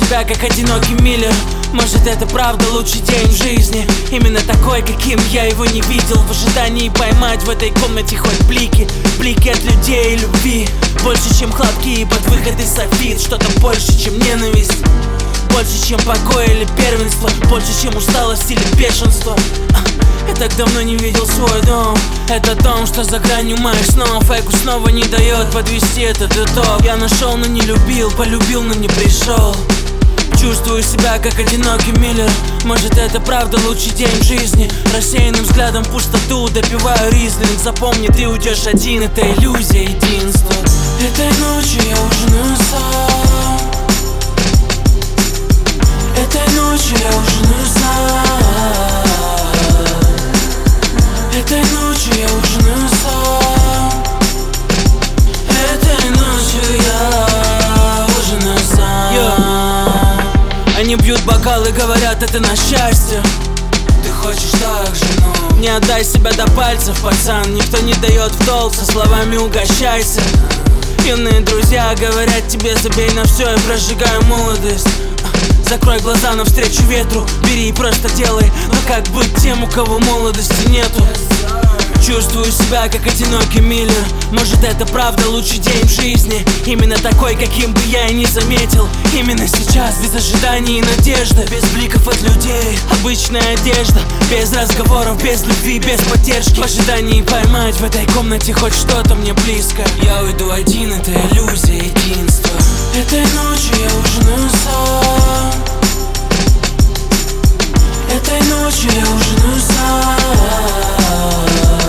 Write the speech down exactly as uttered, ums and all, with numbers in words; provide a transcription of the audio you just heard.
себя, как одинокий миллер. Может, это правда лучший день в жизни, именно такой, каким я его не видел. В ожидании поймать в этой комнате хоть блики, блики от людей и любви. Больше, чем хлопки под выходы софит. Что-то больше, чем ненависть, больше, чем покой или первенство, больше, чем усталость или бешенство. Я так давно не видел свой дом. Это дом, что за гранью моих снов. Эго снова не дает подвести этот итог. Я нашел, но не любил, полюбил, но не пришел. Чувствую себя, как одинокий миллер. Может, это правда лучший день в жизни. Рассеянным взглядом в пустоту допиваю ризлинг. Запомни, ты уйдешь один, это иллюзия единства. Этой ночью я ужинаю сам. Этой ночью я ужинаю сам. Этой ночью я ужинаю сам. Этой ночью я ужинаю сам. yeah. Они бьют бокалы, говорят, это на счастье. Ты хочешь так же, но не отдай себя до пальцев, пацан. Никто не дает в долг, со словами угощайся. Юные друзья говорят тебе, забей на все, я прожигаю молодость. Закрой глаза навстречу ветру, бери и просто делай. Но как быть тем, у кого молодости нету? Чувствую себя, как одинокий миллер. Может, это правда лучший день в жизни, именно такой, каким бы я и не заметил. Именно сейчас, без ожиданий и надежды, без бликов от людей, обычная одежда, без разговоров, без любви, без поддержки. В ожидании поймать в этой комнате хоть что-то мне близко. Я уйду один, это иллюзия единства. Этой ночью я ужинаю сам. Этой ночью я ужинаю сам.